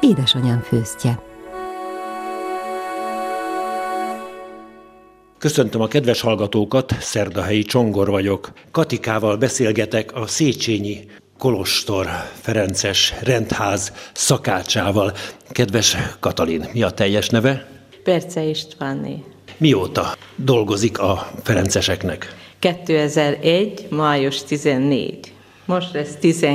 édesanyám főztje. Köszöntöm a kedves hallgatókat, Szerdahelyi Csongor vagyok. Katikával beszélgetek a Széchenyi kolostor ferences rendház szakácsával. Kedves Katalin, mi a teljes neve? Perce Istvánné. Mióta dolgozik a ferenceseknek? 2001. május 14. Most lesz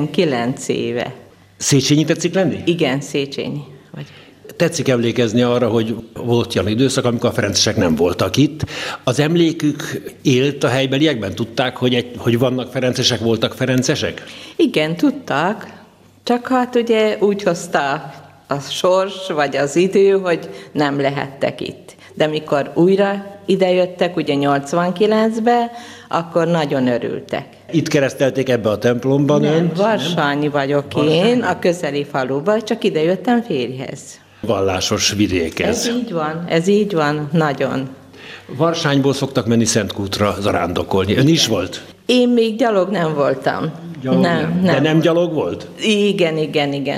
19 éve. Széchenyi tetszik lenni? Igen, Széchenyi vagy. Tetszik emlékezni arra, hogy volt olyan időszak, amikor a ferencesek nem voltak itt. Az emlékük élt a helybeliekben? Tudták, hogy vannak ferencesek, voltak ferencesek? Igen, tudták, csak hát ugye úgy hozta a sors vagy az idő, hogy nem lehettek itt. De mikor újra idejöttek, ugye 89-ben, akkor nagyon örültek. Itt keresztelték ebbe a templomban? Nem, Varsányi vagyok én, a közeli faluban, csak idejöttem férjhez. Vallásos vidék ez. Ez így van, nagyon. Varsányból szoktak menni Szentkútra zarándokolni. Ön is volt? Én még gyalog nem voltam. Nem. De nem gyalog volt? Igen,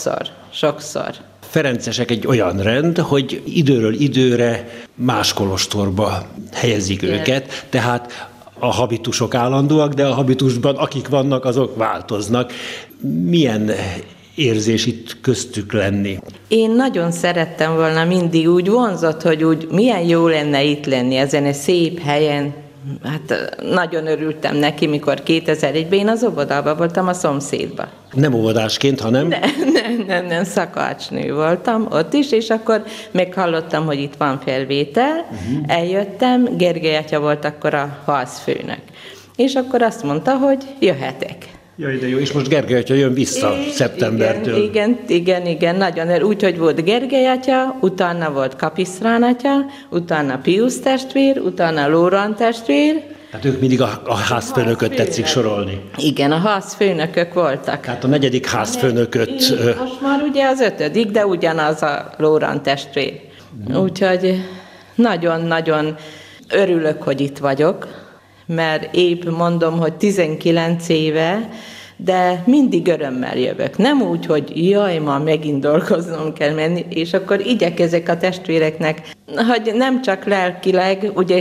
sokszor. Ferencesek egy olyan rend, hogy időről időre más kolostorba helyezik őket, tehát a habitusok állandóak, de a habitusban akik vannak, azok változnak. Milyen érzés itt köztük lenni? Én nagyon szerettem volna, mindig úgy vonzott, hogy úgy milyen jó lenne itt lenni ezen a szép helyen. Hát nagyon örültem neki, mikor 2001-ben én az óvodában voltam, a szomszédban. Nem óvodásként, hanem? Nem, szakácsnő voltam ott is, és akkor meghallottam, hogy itt van felvétel, eljöttem, Gergely atya volt akkor a házfőnök. És akkor azt mondta, hogy jöhetek. Jaj, de jó, és most Gergely atya jön vissza szeptembertől. Igen, nagyon. Úgyhogy volt Gergely atya, utána volt Kapisztrán atya, utána Piusz testvér, utána Lórán testvér. Hát ők mindig a házfőnököt tetszik sorolni. Igen, a házfőnökök voltak. Hát a 4. házfőnököt. Most már ugye az 5., de ugyanaz a Lórán testvér. Úgyhogy nagyon-nagyon örülök, hogy itt vagyok, mert épp mondom, hogy 19 éve, de mindig örömmel jövök. Nem úgy, hogy jaj, ma megint dolgoznom kell menni, és akkor igyekezek a testvéreknek, hogy nem csak lelkileg, ugye,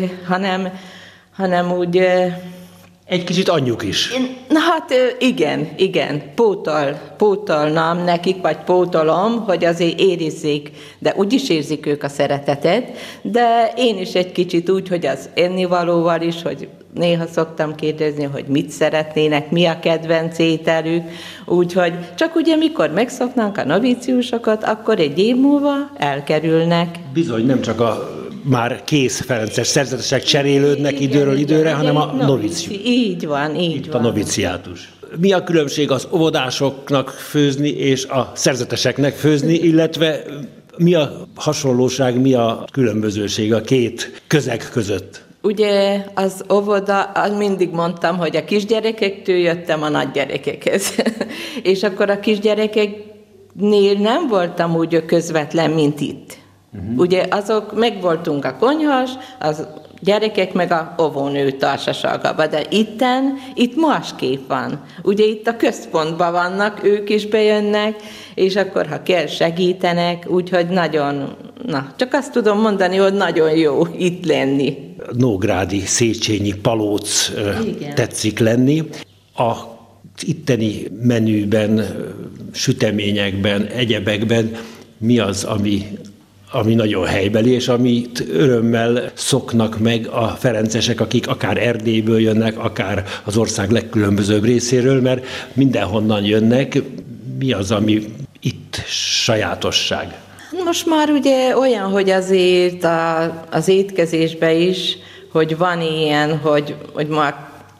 hanem úgy... Egy kicsit anyjuk is. Hát igen, pótolnám nekik, vagy pótolom, hogy azért érezzék, de úgyis érzik ők a szeretetet, de én is egy kicsit úgy, hogy az ennivalóval is, hogy néha szoktam kérdezni, hogy mit szeretnének, mi a kedvenc ételük, úgyhogy csak ugye mikor megszoknánk a novíciusokat, akkor egy év múlva elkerülnek. Bizony, nem csak a már kész ferences szerzetesek cserélődnek időről időre, hanem a novícius. Így van. Itt a noviciátus. Mi a különbség az óvodásoknak főzni és a szerzeteseknek főzni, illetve mi a hasonlóság, mi a különbözőség a két közeg között? Ugye az óvoda, mindig mondtam, hogy a kisgyerekektől jöttem a nagygyerekekhez. És akkor a kisgyerekeknél nem voltam úgy közvetlen, mint itt. Ugye azok, megvoltunk a konyhas, az gyerekek meg a óvónő társaságában, de itt másképp van. Ugye itt a központban vannak, ők is bejönnek, és akkor, ha kell, segítenek, úgyhogy nagyon, csak azt tudom mondani, hogy nagyon jó itt lenni. Nógrádi, Széchenyi, Palóc tetszik lenni. A itteni menüben, süteményekben, egyebekben mi az, ami nagyon helybeli, és amit örömmel szoknak meg a ferencesek, akik akár Erdélyből jönnek, akár az ország legkülönbözőbb részéről, mert mindenhonnan jönnek. Mi az, ami itt sajátosság? Most már ugye olyan, hogy azért az étkezésben is, hogy van ilyen, hogy már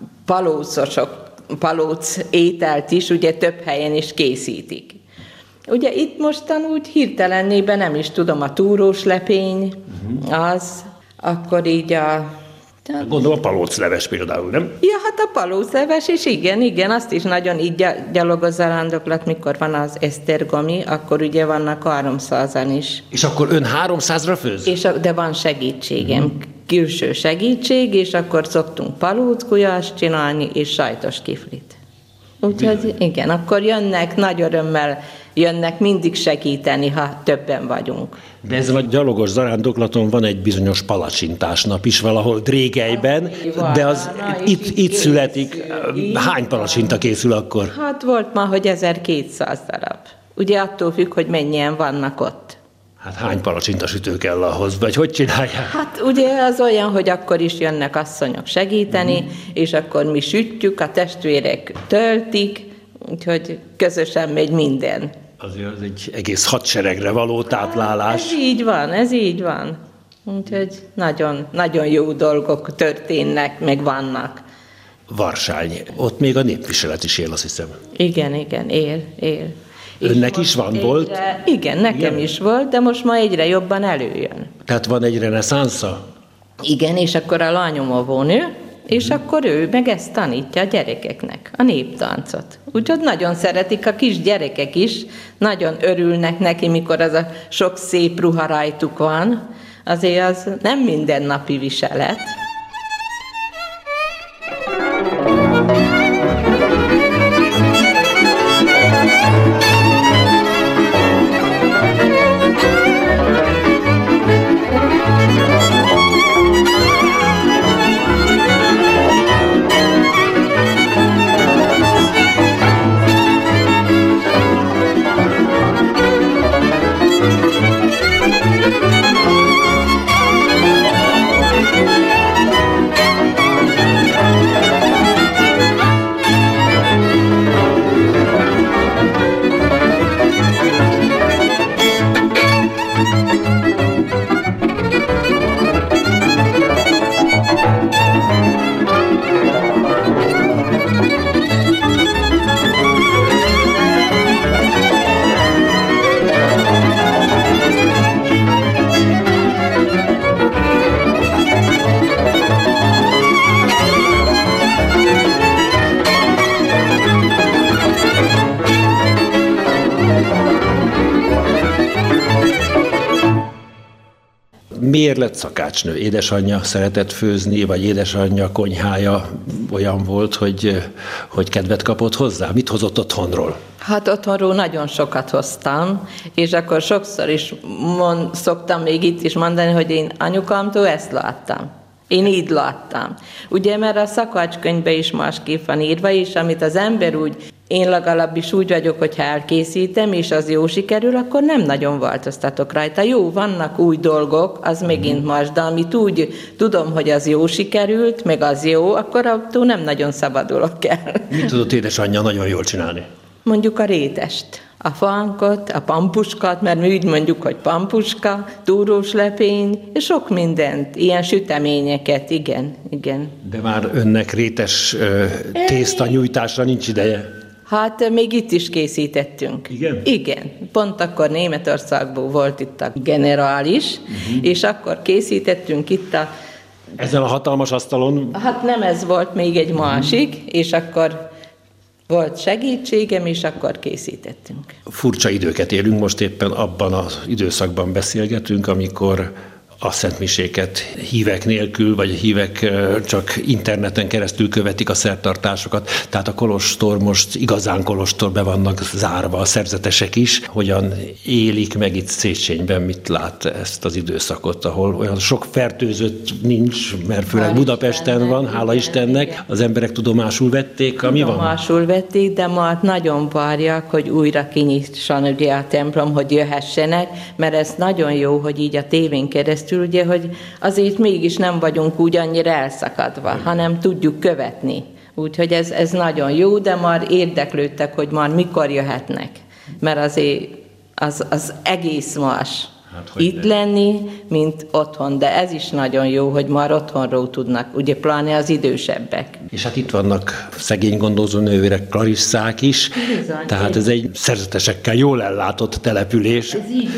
palóc ételt is, ugye több helyen is készítik. Ugye itt mostan úgy hirtelennében nem is tudom, a túrós lepény az, akkor így Gondolom a palócleves például, nem? Ja, hát a palócleves is, igen, azt is nagyon így gyalogos zarándoklat, mikor van az esztergomi, akkor ugye vannak 300-an is. És akkor ön 300-ra főz? De van segítségem, külső segítség, és akkor szoktunk palócgulyást csinálni, és sajtos kiflit. Úgyhogy igen, akkor jönnek, nagy örömmel jönnek mindig segíteni, ha többen vagyunk. De ezen a gyalogos zarándoklaton van egy bizonyos palacsintás nap is valahol Drégelyben, de az itt születik. Hány palacsinta készül akkor? Hát volt ma, hogy 1200 darab. Ugye attól függ, hogy mennyien vannak ott. Hát hány palacsinta sütő kell ahhoz, vagy hogy csinálják? Hát ugye az olyan, hogy akkor is jönnek asszonyok segíteni, és akkor mi sütjük, a testvérek töltik, úgyhogy közösen megy minden. Azért az egy egész hadseregre való táplálás. Ez így van. Úgyhogy nagyon, nagyon jó dolgok történnek, meg vannak. Varsány. Ott még a népviselet is él, azt hiszem. Igen, él. Önnek is van, volt? Igen, nekem is volt, de most ma egyre jobban előjön. Tehát van egy reneszánsza? Igen, és akkor a lányom óvónő, és akkor ő meg ezt tanítja a gyerekeknek, a néptáncot. Úgyhogy nagyon szeretik a kis gyerekek is, nagyon örülnek neki, mikor az a sok szép ruha rajtuk van. Azért az nem mindennapi viselet. Miért lett szakácsnő? Édesanyja szeretett főzni, vagy édesanyja konyhája olyan volt, hogy kedvet kapott hozzá? Mit hozott otthonról? Hát otthonról nagyon sokat hoztam, és akkor sokszor is szoktam még itt is mondani, hogy én anyukámtól ezt láttam. Én így láttam. Ugye, mert a szakácskönyvben is másképp van írva, és amit az ember úgy, én legalábbis úgy vagyok, hogyha elkészítem, és az jó sikerül, akkor nem nagyon változtatok rajta. Jó, vannak új dolgok, az megint más, de amit úgy tudom, hogy az jó sikerült, meg az jó, akkor attól nem nagyon szabadulok el. Mit tudott édesanyja nagyon jól csinálni? Mondjuk a rétest, a fánkot, a pampuskát, mert mi úgy mondjuk, hogy pampuska, túrós lepény, és sok mindent, ilyen süteményeket, igen. De már önnek rétes tészta nyújtásra nincs ideje? Hát még itt is készítettünk. Igen? Igen. Pont akkor Németországból volt itt a generális, és akkor készítettünk itt ezen a hatalmas asztalon? Hát nem ez volt, még egy másik, és akkor volt segítségem, és akkor készítettünk. Furcsa időket élünk, most éppen abban az időszakban beszélgetünk, amikor a szentmiséket hívek nélkül, vagy hívek csak interneten keresztül követik a szertartásokat. Tehát a kolostor most igazán kolostor, be vannak zárva a szerzetesek is. Hogyan élik meg itt Széchenyiben, mit lát ezt az időszakot, ahol olyan sok fertőzött nincs, mert főleg Budapesten van, hála Istennek. Az emberek tudomásul vették, ami van? Tudomásul vették, de ma nagyon várják, hogy újra kinyisson ugye a templom, hogy jöhessenek, mert ez nagyon jó, hogy így a tévén keresztül, ugye, hogy azért mégis nem vagyunk úgy annyira elszakadva, hanem tudjuk követni. Úgyhogy ez nagyon jó, de már érdeklődtek, hogy már mikor jöhetnek. Mert azért az egész más itt lenni, mint otthon. De ez is nagyon jó, hogy már otthonról tudnak, ugye pláne az idősebbek. És hát itt vannak szegény gondozó nővérek, klarisszák is, bizony, tehát ez egy szerzetesekkel jól ellátott település.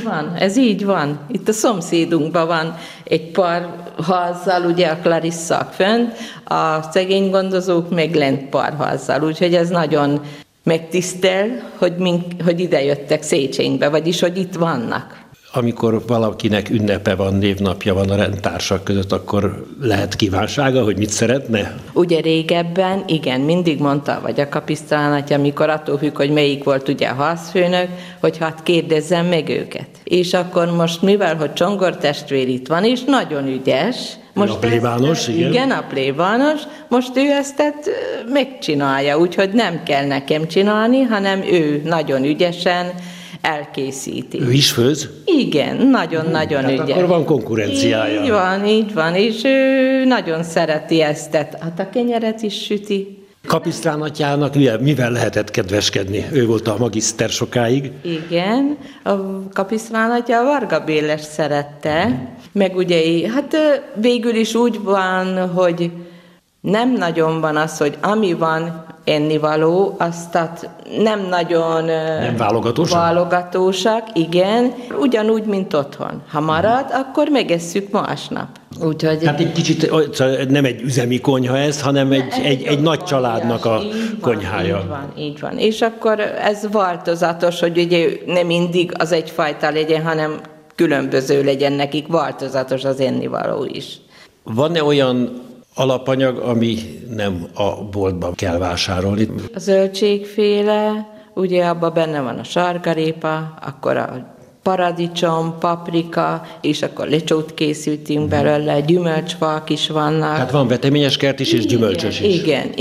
Ez így van. Itt a szomszédunkban van egy pár házzal, ugye a klarisszák fönt, a szegény gondozók meg lent pár házzal, úgyhogy ez nagyon megtisztel, hogy ide jöttek Széchenybe, vagyis hogy itt vannak. amikor valakinek ünnepe van, névnapja van a rendtársak között, akkor lehet kívánsága, hogy mit szeretne? Ugye régebben, igen, mindig mondta, vagy a kapisztránatja, amikor attól függ, hogy melyik volt ugye a harcfőnök, hogy hát kérdezzem meg őket. És akkor most, mivel, hogy Csongor testvér itt van, és nagyon ügyes, most a plébános, igen. Igen, a plébános. Most ő ezt megcsinálja, úgyhogy nem kell nekem csinálni, hanem ő nagyon ügyesen elkészíti. Ő is főz? Igen, nagyon-nagyon ügyes. Akkor van konkurenciája. Így van, és ő nagyon szereti ezt. Hát a kenyeret is süti. Kapisztránatjának mivel lehetett kedveskedni? Ő volt a magiszter sokáig. Igen, a kapisztránatja a Varga Béles szerette, meg ugye, hát végül is úgy van, hogy nem nagyon van az, hogy ami van ennivaló, azt nem nagyon nem válogatósak, igen, ugyanúgy, mint otthon. Ha marad, akkor megesszük másnap. Úgyhogy... Tehát egy kicsit nem egy üzemi konyha ez, hanem egy nagy családnak a konyhája. Így van. És akkor ez változatos, hogy ugye nem mindig az egyfajta legyen, hanem különböző legyen nekik, változatos az ennivaló is. Van-e olyan alapanyag, ami nem a boltban kell vásárolni? A zöldségféle, ugye abban benne van a sárgarépa, akkor a paradicsom, paprika, és akkor lecsót készültünk belőle, gyümölcsfák is vannak. Tehát van veteményes kert is, és gyümölcsös is.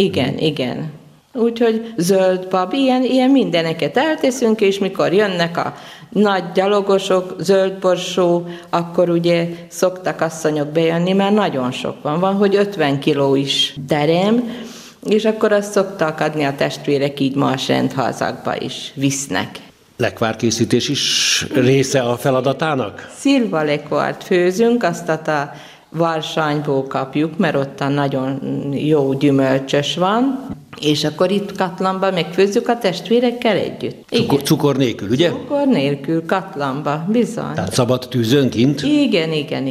Igen. Úgyhogy zöld pap, ilyen mindeneket elteszünk, és mikor jönnek a nagy gyalogosok, zöld borsó, akkor ugye szoktak asszonyok bejönni, mert nagyon sok van, hogy 50 kiló is terem, és akkor azt szoktak adni a testvérek így más rendházakba is, visznek. Lekvárkészítés is része a feladatának? Szilvalekvárt főzünk, azt a Varsányból kapjuk, mert ott nagyon jó gyümölcsös van, és akkor itt katlanba megfőzzük a testvérekkel együtt. Cukor nélkül, ugye? Cukor nélkül, katlanba, bizony. Tehát szabad tűzön kint? Igen.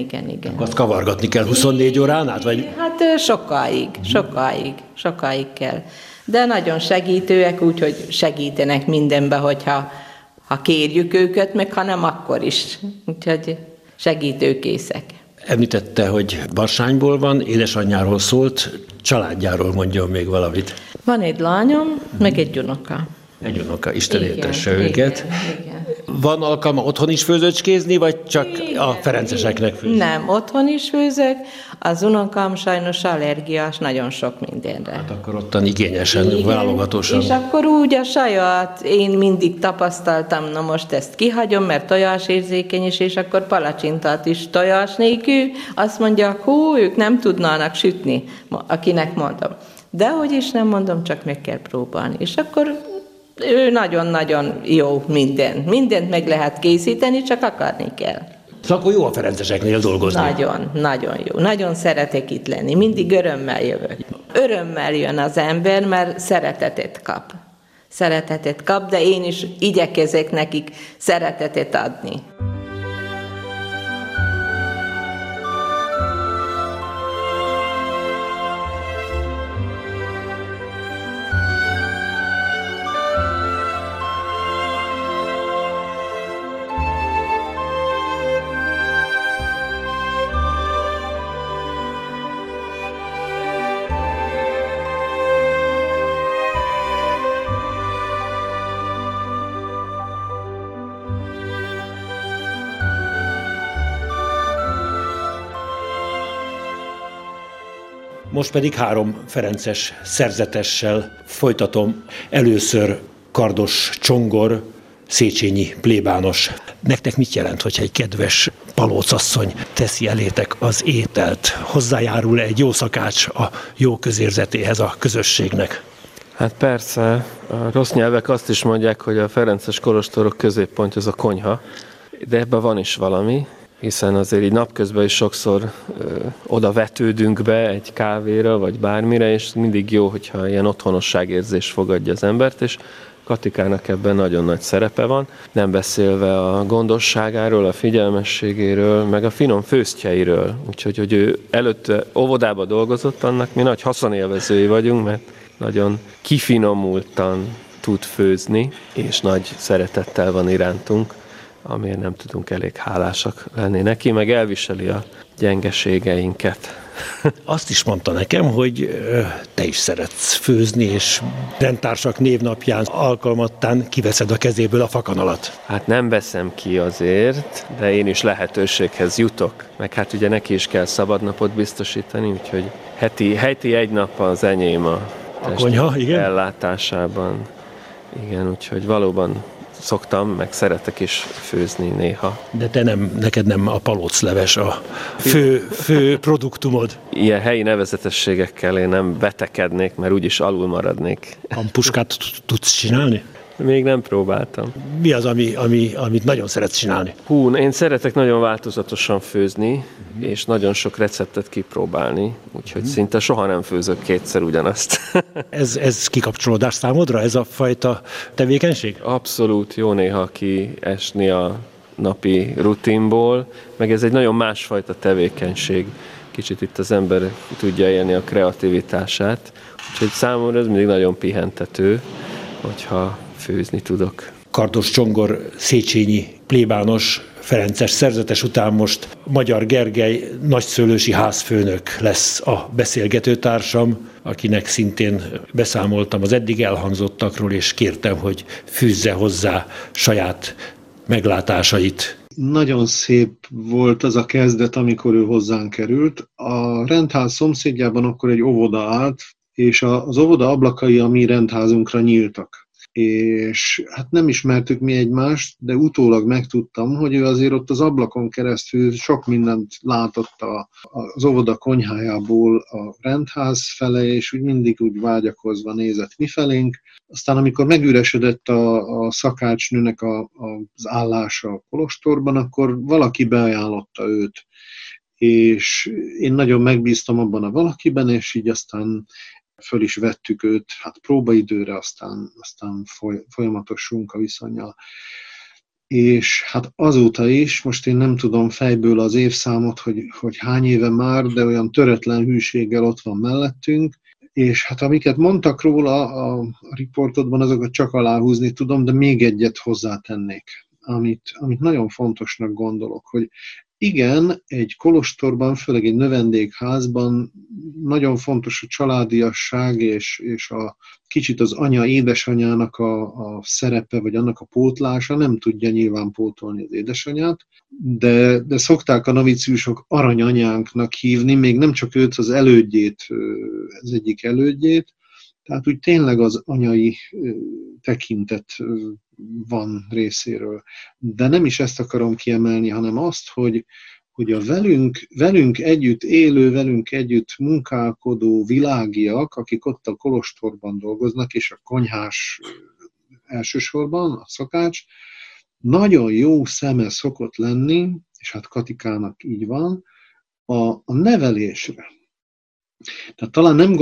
Azt kavargatni kell 24 órán át? Vagy? Hát sokáig kell. De nagyon segítőek, úgyhogy segítenek mindenbe, hogyha kérjük őket, meg ha nem, akkor is. Úgyhogy segítőkészek. Említette, hogy Barsányból van, édesanyjáról szólt, családjáról mondjon még valamit. Van egy lányom, meg egy unoka. Egy unoka, Isten éltesse őket. Igen. Van alkalma otthon is főzőcskézni, vagy csak a ferenceseknek főzni? Nem, otthon is főzök. Az unokám sajnos allergiás nagyon sok mindenre. Hát akkor ottan igényesen, válogatósan. És akkor úgy a saját, én mindig tapasztaltam, na most ezt kihagyom, mert tojásérzékeny is, és akkor palacsintát is tojás nélkül. Azt mondják, ők nem tudnának sütni, akinek mondom. De hogy is nem mondom, csak meg kell próbálni. És akkor ő nagyon-nagyon jó mindent meg lehet készíteni, csak akarni kell. Szóval akkor jó a ferenceseknél dolgozni. Nagyon jó. Nagyon szeretek itt lenni. Mindig örömmel jövök. Örömmel jön az ember, mert szeretetet kap, de én is igyekezek nekik szeretetet adni. Most pedig 3 ferences szerzetessel folytatom. Először Kardos Csongor, Széchenyi plébános. Nektek mit jelent, hogyha egy kedves palócasszony teszi elétek az ételt? Hozzájárul egy jó szakács a jó közérzetéhez a közösségnek? Hát persze, a rossz nyelvek azt is mondják, hogy a ferences kolostorok középpontja az a konyha, de ebben van is valami, hiszen azért így napközben is sokszor oda vetődünk be egy kávéra, vagy bármire, és mindig jó, hogyha ilyen otthonosságérzés fogadja az embert, és Katikának ebben nagyon nagy szerepe van, nem beszélve a gondosságáról, a figyelmességéről, meg a finom főztjeiről. Úgyhogy, hogy ő előtte óvodába dolgozott, annak mi nagy haszonélvezői vagyunk, mert nagyon kifinomultan tud főzni, és nagy szeretettel van irántunk. amiért nem tudunk elég hálásak lenni neki, meg elviseli a gyengeségeinket. Azt is mondta nekem, hogy te is szeretsz főzni, és rendtársak névnapján alkalmattán kiveszed a kezéből a fakanalat. Hát nem veszem ki azért, de én is lehetőséghez jutok. Meg hát ugye neki is kell szabadnapot biztosítani, úgyhogy heti egy nap az enyém a konyha, igen? ellátásában. Igen, úgyhogy valóban szoktam, meg szeretek is főzni néha. De neked nem a palócleves a fő produktumod. Ilyen helyi nevezetességekkel én nem vetekednék, mert úgyis alul maradnék. Hampuskát tudsz csinálni? Még nem próbáltam. Mi az, amit nagyon szeretsz csinálni? Én szeretek nagyon változatosan főzni, és nagyon sok receptet kipróbálni, úgyhogy szinte soha nem főzök kétszer ugyanazt. Ez kikapcsolódás számodra, ez a fajta tevékenység? Abszolút jó néha kiesni a napi rutinból, meg ez egy nagyon másfajta tevékenység. Kicsit itt az ember tudja élni a kreativitását, úgyhogy számomra ez mindig nagyon pihentető, hogyha főzni tudok. Kardos Csongor Széchenyi plébános ferences szerzetes után most Magyar Gergely nagyszőlősi házfőnök lesz a beszélgetőtársam, akinek szintén beszámoltam az eddig elhangzottakról, és kértem, hogy fűzze hozzá saját meglátásait. Nagyon szép volt az a kezdet, amikor ő hozzánk került. A rendház szomszédjában akkor egy óvoda állt, és az óvoda ablakai a mi rendházunkra nyíltak. És hát nem ismertük mi egymást, de utólag megtudtam, hogy ő azért ott az ablakon keresztül sok mindent látott az óvoda konyhájából a rendház fele, és úgy mindig úgy vágyakozva nézett mifelénk. Aztán amikor megüresedett a szakácsnőnek az állása a kolostorban, akkor valaki beajánlotta őt. És én nagyon megbíztam abban a valakiben, és így aztán föl is vettük őt, hát próbaidőre, aztán folyamatos munkaviszonnyal. És hát azóta is, most én nem tudom fejből az évszámot, hogy hány éve már, de olyan töretlen hűséggel ott van mellettünk, és hát amiket mondtak róla a riportodban, azokat csak aláhúzni tudom, de még egyet hozzátennék, amit nagyon fontosnak gondolok, hogy igen, egy kolostorban, főleg egy növendékházban nagyon fontos a családiasság és a kicsit az anya, édesanyának a szerepe, vagy annak a pótlása, nem tudja nyilván pótolni az édesanyát, de szokták a noviciusok aranyanyánknak hívni, még nem csak őt, az elődjét, az egyik elődjét, tehát úgy tényleg az anyai tekintet van részéről. De nem is ezt akarom kiemelni, hanem azt, hogy a velünk együtt élő, velünk együtt munkálkodó világiak, akik ott a kolostorban dolgoznak, és a konyhás elsősorban, a szakács, nagyon jó szeme szokott lenni, és hát Katikának így van, a nevelésre. Tehát talán nem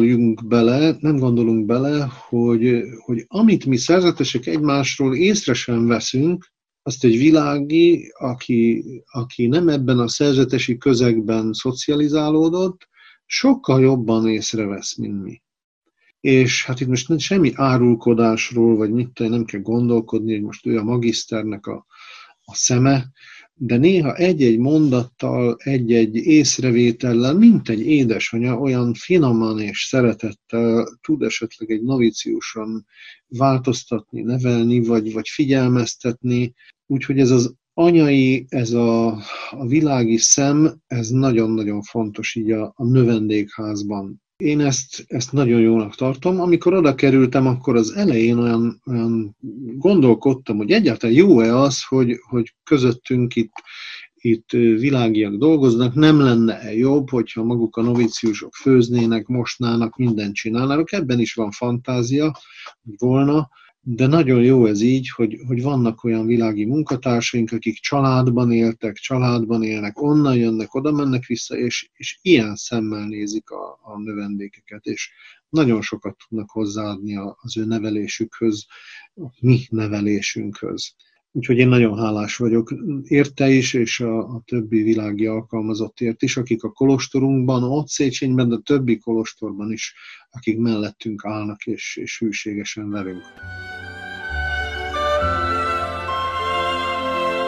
gondolunk bele, hogy amit mi szerzetesek egymásról észre sem veszünk, azt egy világi, aki nem ebben a szerzetesi közegben szocializálódott, sokkal jobban észrevesz, mint mi. És hát itt most nem semmi árulkodásról, vagy nem kell gondolkodni, hogy most ő a magiszternek a szeme, de néha egy-egy mondattal, egy-egy észrevétellel, mint egy édesanya, olyan finoman és szeretettel tud esetleg egy noviciuson változtatni, nevelni, vagy figyelmeztetni. Úgyhogy ez az anyai, ez a világi szem, ez nagyon-nagyon fontos így a növendékházban. Én ezt nagyon jónak tartom. Amikor oda kerültem, akkor az elején olyan gondolkodtam, hogy egyáltalán jó-e az, hogy közöttünk itt világiak dolgoznak, nem lenne-e jobb, hogyha maguk a noviciusok főznének, mosnának, mindent csinálnának. Ebben is van fantázia, volna, de nagyon jó ez így, hogy vannak olyan világi munkatársaink, akik családban élnek, onnan jönnek, oda mennek vissza, és ilyen szemmel nézik a növendékeket, és nagyon sokat tudnak hozzáadni az ő nevelésükhöz, a mi nevelésünkhöz. Úgyhogy én nagyon hálás vagyok érte is, és a többi világi alkalmazottért is, akik a kolostorunkban, ott Széchenyben, de a többi kolostorban is, akik mellettünk állnak, és hűségesen velünk.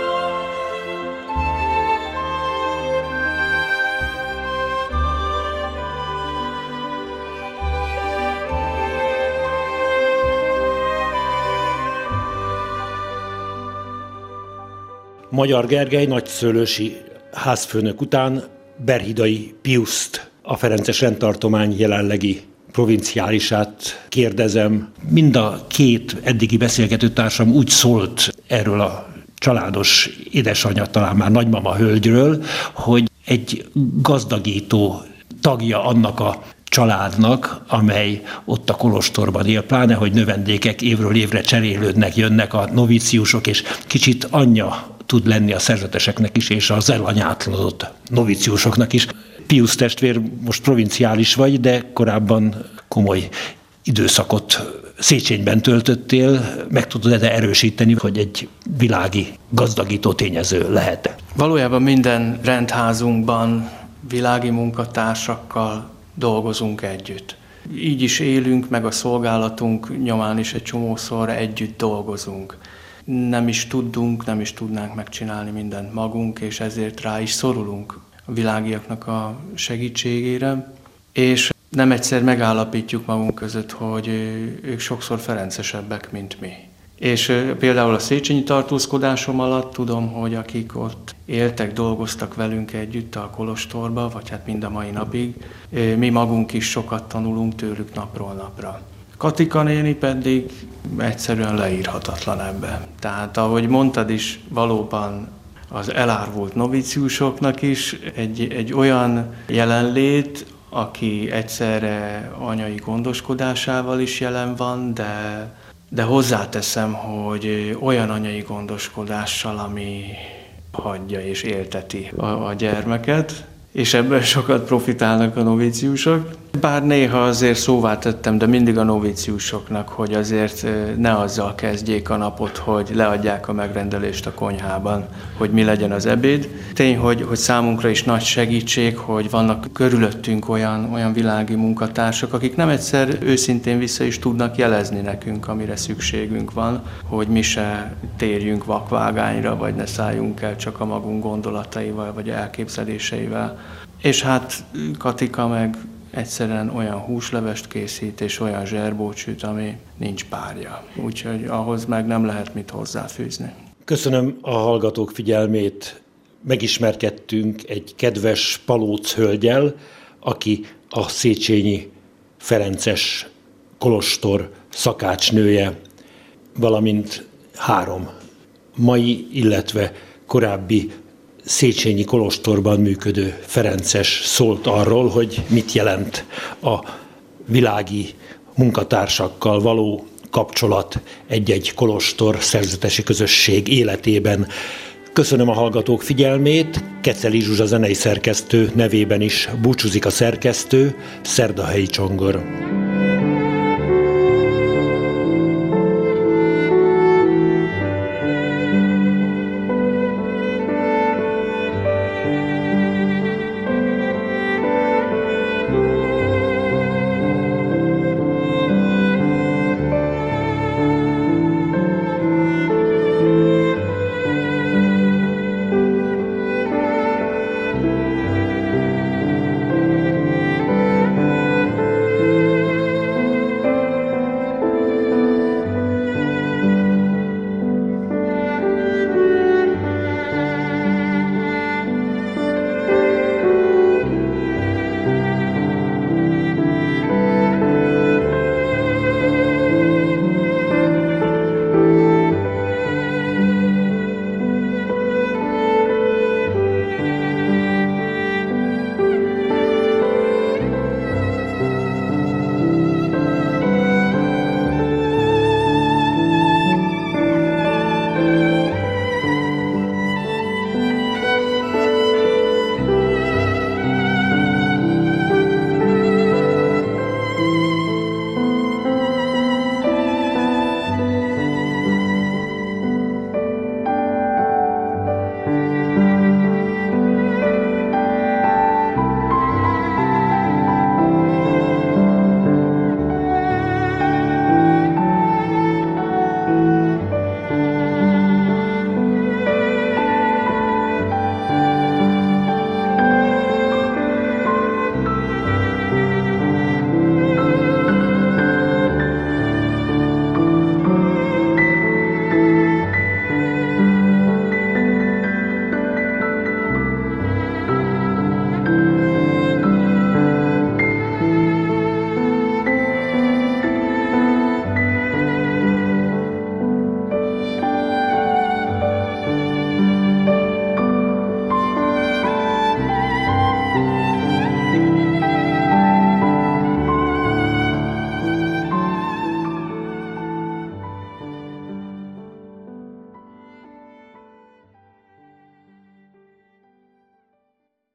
Magyar Gergely nagyszőlősi házfőnök után Berhidai Piuszt, a ferences rendtartomány jelenlegi provinciálisát kérdezem. Mind a két eddigi beszélgetőtársam úgy szólt erről a családos édesanyja, talán már nagymama hölgyről, hogy egy gazdagító tagja annak a családnak, amely ott a kolostorban él, pláne, hogy növendékek évről évre cserélődnek, jönnek a novíciusok, és kicsit anyja tud lenni a szerzeteseknek is, és az elanyátlanodott novíciusoknak is. Piusz testvér, most provinciális vagy, de korábban komoly időszakot Széchenyben töltöttél, meg tudod-e erősíteni, hogy egy világi gazdagító tényező lehet? Valójában minden rendházunkban világi munkatársakkal dolgozunk együtt. Így is élünk, meg a szolgálatunk nyomán is egy csomószor együtt dolgozunk. Nem is tudnánk megcsinálni mindent magunk, és ezért rá is szorulunk a világiaknak a segítségére. És nem egyszer megállapítjuk magunk között, hogy ők sokszor ferencesebbek, mint mi. És például a széchenyi tartózkodásom alatt tudom, hogy akik ott éltek, dolgoztak velünk együtt a kolostorba, vagy hát mind a mai napig, mi magunk is sokat tanulunk tőlük napról napra. Katika néni pedig egyszerűen leírhatatlan ebben. Tehát ahogy mondtad is, valóban az elárvult novíciusoknak is egy olyan jelenlét, aki egyszerre anyai gondoskodásával is jelen van, de hozzáteszem, hogy olyan anyai gondoskodással, ami hagyja és élteti a gyermeket, és ebből sokat profitálnak a novíciusok. Bár néha azért szóvá tettem, de mindig a novíciusoknak, hogy azért ne azzal kezdjék a napot, hogy leadják a megrendelést a konyhában, hogy mi legyen az ebéd. Tény, hogy számunkra is nagy segítség, hogy vannak körülöttünk olyan világi munkatársak, akik nem egyszer őszintén vissza is tudnak jelezni nekünk, amire szükségünk van, hogy mi se térjünk vakvágányra, vagy ne szálljunk el csak a magunk gondolataival, vagy elképzeléseivel. És hát Katika meg egyszerűen olyan húslevest készít, és olyan zserbócsüt, ami nincs párja. Úgyhogy ahhoz meg nem lehet mit hozzáfűzni. Köszönöm a hallgatók figyelmét. Megismerkedtünk egy kedves Palóc hölgyel, aki a széchenyi ferences kolostor szakácsnője, valamint 3 mai, illetve korábbi széchenyi kolostorban működő ferences szólt arról, hogy mit jelent a világi munkatársakkal való kapcsolat egy-egy kolostor szerzetesi közösség életében. Köszönöm a hallgatók figyelmét, Keceli Zsuzsa zenei szerkesztő nevében is búcsúzik a szerkesztő, Szerdahelyi Csongor.